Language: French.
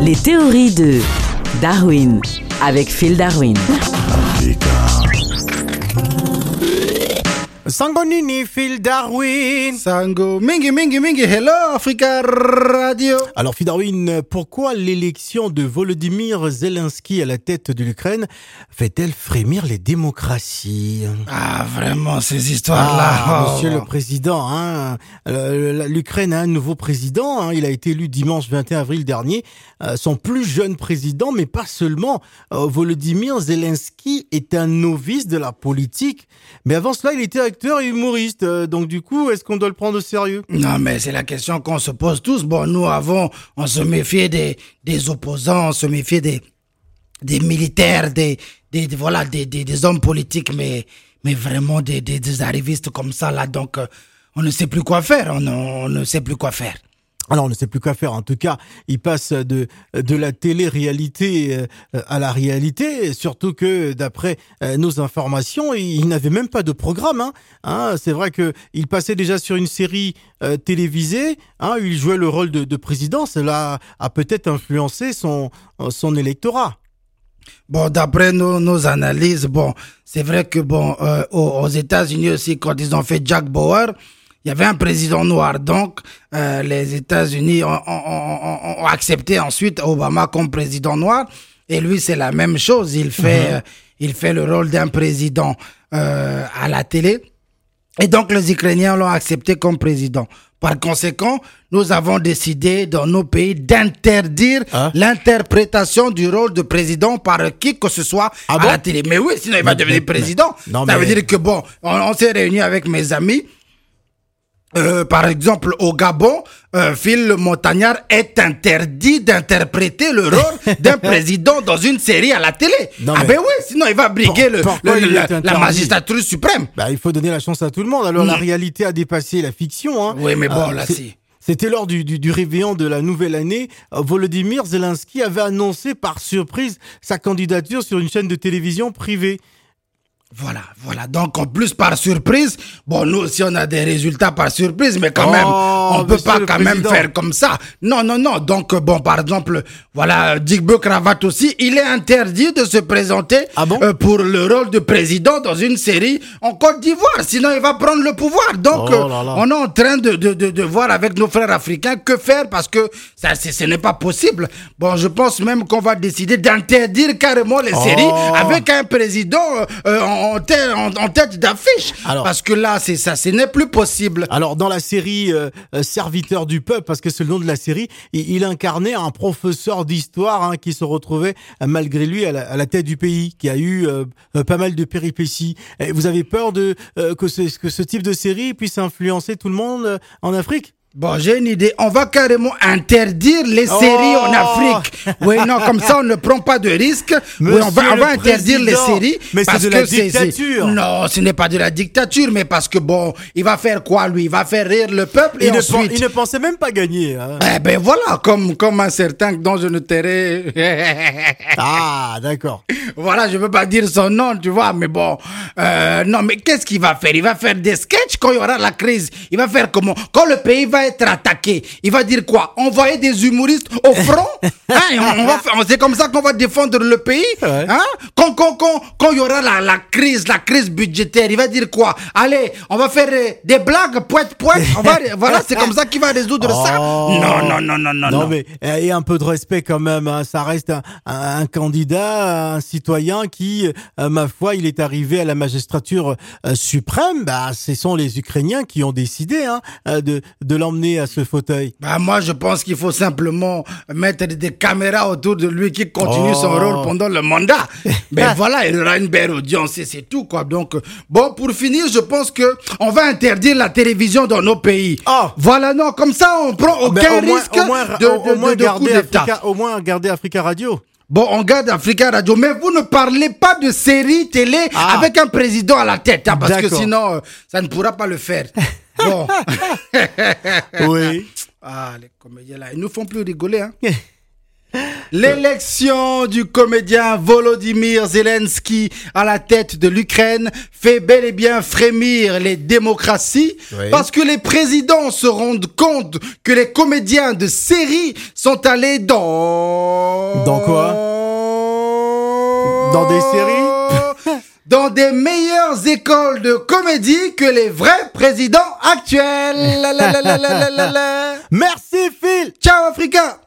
Les théories de Darwin avec Phil Darwin. Sango Nini, Phil Darwin. Sango, mingi, hello Africa Radio. Alors Phil Darwin, pourquoi l'élection de Volodymyr Zelensky à la tête de l'Ukraine fait-elle frémir les démocraties? Ah, vraiment, ces histoires-là. Monsieur le Président, l'Ukraine a un nouveau président, il a été élu dimanche 21 avril dernier, son plus jeune président, mais pas seulement. Volodymyr Zelensky est un novice de la politique, mais avant cela, il était acteur et humoriste, donc du coup, est-ce qu'on doit le prendre au sérieux? Non, mais c'est la question qu'on se pose tous. Bon, nous on se méfiait des opposants, on se méfiait des militaires, des hommes politiques, mais vraiment des arrivistes comme ça, là, donc on ne sait plus quoi faire, on ne sait plus quoi faire. Alors, on ne sait plus quoi faire. En tout cas, il passe de la télé-réalité à la réalité, surtout que, d'après nos informations, il n'avait même pas de programme. C'est vrai que il passait déjà sur une série télévisée. Il jouait le rôle de président. Cela a peut-être influencé son électorat. Bon, d'après nos analyses, c'est vrai que aux États-Unis aussi, quand ils ont fait Jack Bauer, il y avait un président noir, donc les États-Unis ont accepté ensuite Obama comme président noir, et lui c'est la même chose, il fait le rôle d'un président à la télé, et donc les Ukrainiens l'ont accepté comme président. Par conséquent, nous avons décidé dans nos pays d'interdire l'interprétation du rôle de président par qui que ce soit à la télé. Mais oui, sinon il va devenir président. Ça veut dire que on s'est réunis avec mes amis. Par exemple, au Gabon, Phil le Montagnard est interdit d'interpréter le rôle d'un président dans une série à la télé. Oui, sinon il va briguer la magistrature suprême. Il faut donner la chance à tout le monde. Alors la réalité a dépassé la fiction. Oui, mais là si. C'était lors du réveillon de la nouvelle année. Volodymyr Zelensky avait annoncé par surprise sa candidature sur une chaîne de télévision privée. Voilà. Donc, en plus, par surprise, nous aussi, on a des résultats par surprise, mais quand même, on peut pas quand même faire comme ça. Non. Donc, par exemple, Dick Cravate aussi, il est interdit de se présenter pour le rôle de président dans une série en Côte d'Ivoire. Sinon, il va prendre le pouvoir. Donc, on est en train de voir avec nos frères africains que faire parce que ce n'est pas possible. Je pense même qu'on va décider d'interdire carrément les séries avec un président en tête d'affiche. Parce que là, c'est ça, ce n'est plus possible. Alors, dans la série Serviteur du peuple, parce que c'est le nom de la série, il incarnait un professeur d'histoire qui se retrouvait malgré lui à la tête du pays, qui a eu pas mal de péripéties. Et vous avez peur que ce type de série puisse influencer tout le monde en Afrique? J'ai une idée. On va carrément interdire les séries en Afrique. Oui, non, comme ça, on ne prend pas de risque. On va interdire les séries. Mais c'est de la dictature. Non, ce n'est pas de la dictature, mais parce que il va faire quoi, lui? Il va faire rire le peuple et ensuite... Il ne pensait même pas gagner. Voilà, comme un certain dont je ne tairai... D'accord. Voilà, je veux pas dire son nom, tu vois, mais non, mais qu'est-ce qu'il va faire? Il va faire des sketchs quand il y aura la crise. Il va faire comment? Quand le pays va être attaqué, il va dire quoi? Envoyer des humoristes au front? C'est comme ça qu'on va défendre le pays? Quand il y aura la crise budgétaire, il va dire quoi? Allez, on va faire des blagues, poète. Voilà, c'est comme ça qu'il va résoudre ça? Non. Non, mais et un peu de respect quand même. Ça reste un candidat, un citoyen qui, ma foi, il est arrivé à la magistrature suprême. Ce sont les Ukrainiens qui ont décidé de l'emmener à ce fauteuil. Moi, je pense qu'il faut simplement mettre des caméras autour de lui qui continue son rôle pendant le mandat. Voilà, il aura une belle audience et c'est tout, quoi. Donc, pour finir, je pense que on va interdire la télévision dans nos pays. Voilà, non, comme ça, on prend aucun risque de coup d'État. Au moins, garder Africa Radio. On garde Africa Radio, mais vous ne parlez pas de série télé avec un président à la tête, parce que sinon, ça ne pourra pas le faire. Oui. Les comédiens là, ils nous font plus rigoler, L'élection du comédien Volodymyr Zelensky à la tête de l'Ukraine fait bel et bien frémir les démocraties parce que les présidents se rendent compte que les comédiens de série sont allés dans... Dans quoi? Dans des séries? Dans des meilleures écoles de comédie que les vrais présidents actuels. Merci Phil. Ciao Africa.